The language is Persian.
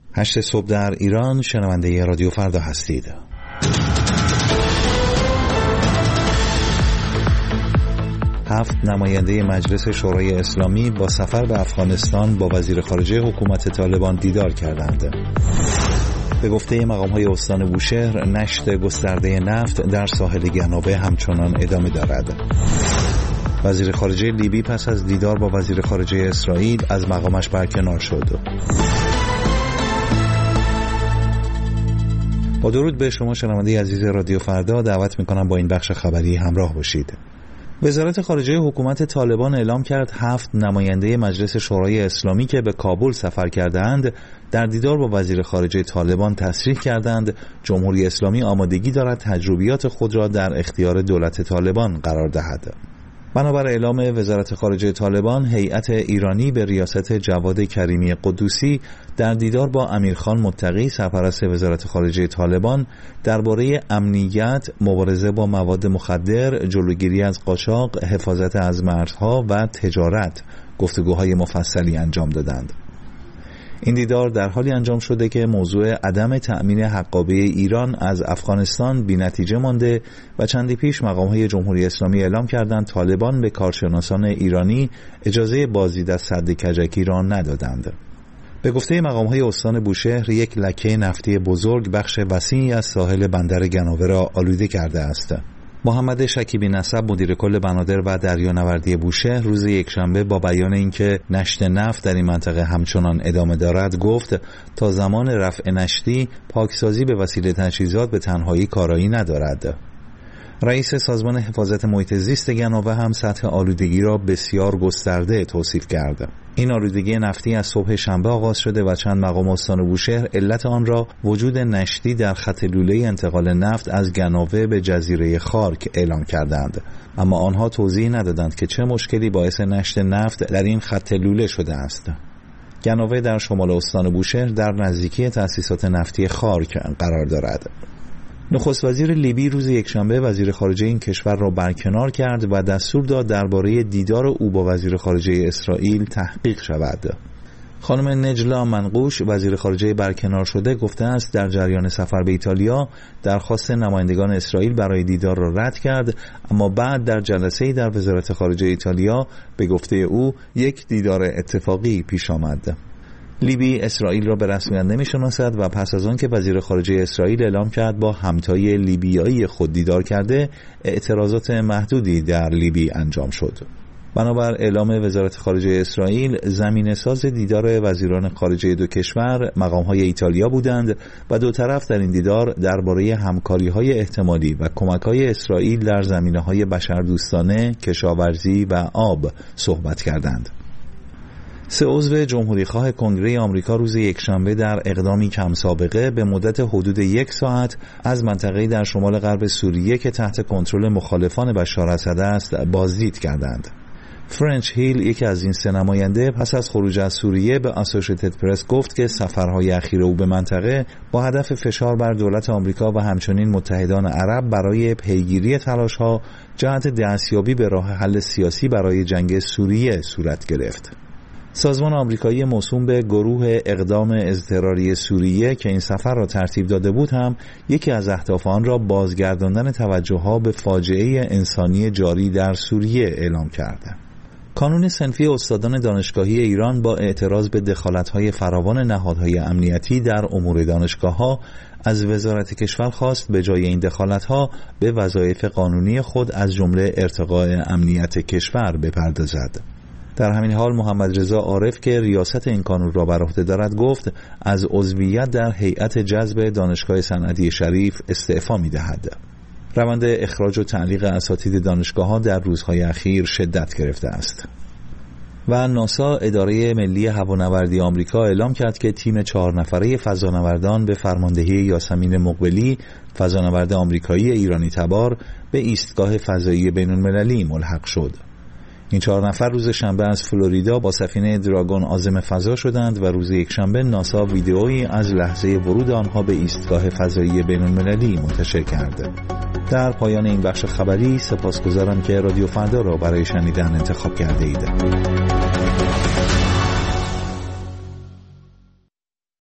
8 صبح در ایران، شنونده رادیو فردا هستید. هفت نماینده مجلس شورای اسلامی با سفر به افغانستان با وزیر خارجه حکومت طالبان دیدار کردند. به گفته مقام‌های استان بوشهر، نشت گسترده نفت در ساحل گناوه همچنان ادامه دارد. وزیر خارجه لیبی پس از دیدار با وزیر خارجه اسرائیل از مقامش برکنار شد. با درود به شما شنونده عزیز رادیو فردا، دعوت میکنم با این بخش خبری همراه باشید. وزارت خارجه حکومت طالبان اعلام کرد 7 نماینده مجلس شورای اسلامی که به کابل سفر کردند در دیدار با وزیر خارجه طالبان تصریح کردند جمهوری اسلامی آمادگی دارد تجربیات خود را در اختیار دولت طالبان قرار دهد. بنابر اعلام وزارت خارجه طالبان، هیئت ایرانی به ریاست جواد کریمی قدوسی در دیدار با امیرخان متقی سرپرست وزارت خارجه طالبان درباره امنیت، مبارزه با مواد مخدر، جلوگیری از قاچاق، حفاظت از مرزها و تجارت گفتگوهای مفصلی انجام دادند. این دیدار در حالی انجام شده که موضوع عدم تأمین حقابه ایران از افغانستان بی‌نتیجه مانده و چندی پیش مقام‌های جمهوری اسلامی اعلام کردند طالبان به کارشناسان ایرانی اجازه بازدید از سد کجکی را ندادند. به گفته مقام‌های استان بوشهر، یک لکه نفتی بزرگ بخش وسیعی از ساحل بندر گناوه را آلوده کرده است. محمد شکیبی نسب، مدیر کل بنادر و دریانوردی بوشهر، روز یکشنبه با بیان اینکه نشت نفت در این منطقه همچنان ادامه دارد گفت تا زمان رفع نشتی پاکسازی به وسیله تجهیزات به تنهایی کارایی ندارد. رئیس سازمان حفاظت محیط زیست گناوه هم سطح آلودگی را بسیار گسترده توصیف کرد. این آلودگی نفتی از صبح شنبه آغاز شده و چند مقام استان بوشهر علت آن را وجود نشتی در خط لوله انتقال نفت از گناوه به جزیره خارک اعلام کردند، اما آنها توضیح ندادند که چه مشکلی باعث نشت نفت در این خط لوله شده است. گناوه در شمال استان بوشهر در نزدیکی تأسیسات نفتی خارک قرار دارد. نخست وزیر لیبی روز یکشنبه وزیر خارجه این کشور را برکنار کرد و دستور داد درباره دیدار او با وزیر خارجه اسرائیل تحقیق شود. خانم نجلا منقوش، وزیر خارجه برکنار شده، گفته است در جریان سفر به ایتالیا درخواست نمایندگان اسرائیل برای دیدار را رد کرد، اما بعد در جلسه‌ای در وزارت خارجه ایتالیا به گفته او یک دیدار اتفاقی پیش آمد. لیبی اسرائیل را به رسمیت نمی‌شناسد و پس از آن که وزیر خارجه اسرائیل اعلام کرد با همتای لیبیایی خود دیدار کرده، اعتراضات محدودی در لیبی انجام شد. بنابر اعلام وزارت خارجه اسرائیل، زمینه‌ساز دیدار وزیران خارجه دو کشور مقام‌های ایتالیا بودند و دو طرف در این دیدار درباره همکاری‌های احتمالی و کمک‌های اسرائیل در زمینه‌های بشردوستانه، کشاورزی و آب صحبت کردند. 3 عضو جمهوری‌خواه کنگره آمریکا روز یکشنبه در اقدامی کم سابقه به مدت حدود 1 ساعت از منطقه‌ای در شمال غرب سوریه که تحت کنترل مخالفان بشار اسد است بازدید کردند. فرنچ هیل، یکی از این 3 نماینده، پس از خروج از سوریه به اسوسییتد پرس گفت که سفرهای اخیر او به منطقه با هدف فشار بر دولت آمریکا و همچنین متحدان عرب برای پیگیری تلاش‌ها جهت دستیابی به راه حل سیاسی برای جنگ سوریه صورت گرفت. سازمان آمریکایی موسوم به گروه اقدام اضطراری سوریه که این سفر را ترتیب داده بود هم یکی از اهداف آن را بازگرداندن توجه‌ها به فاجعه انسانی جاری در سوریه اعلام کرد. کانون صنفی استادان دانشگاهی ایران با اعتراض به دخالت‌های فراوان نهادهای امنیتی در امور دانشگاه‌ها از وزارت کشور خواست به جای این دخالت‌ها به وظایف قانونی خود از جمله ارتقاء امنیت کشور بپردازد. در همین حال محمد رضا عارف که ریاست این کانون را بر عهده دارد گفت از عضویت در هیئت جذب دانشگاه صنعتی شریف استعفا می‌دهد. روند اخراج و تعلیق اساتید دانشگاه‌ها در روزهای اخیر شدت گرفته است. و ناسا، اداره ملی هوانوردی آمریکا، اعلام کرد که تیم 4 نفره فضانوردان به فرماندهی یاسمین مقبلی، فضانورد آمریکایی ایرانی تبار، به ایستگاه فضایی بین‌المللی ملحق شد. این 4 نفر روز شنبه از فلوریدا با سفینه دراگون عازم فضا شدند و روز یکشنبه ناسا ویدئویی از لحظه ورود آنها به ایستگاه فضایی بین‌المللی منتشر کرد. در پایان این بخش خبری سپاسگزارم که رادیو فردا را برای شنیدن انتخاب کرده اید.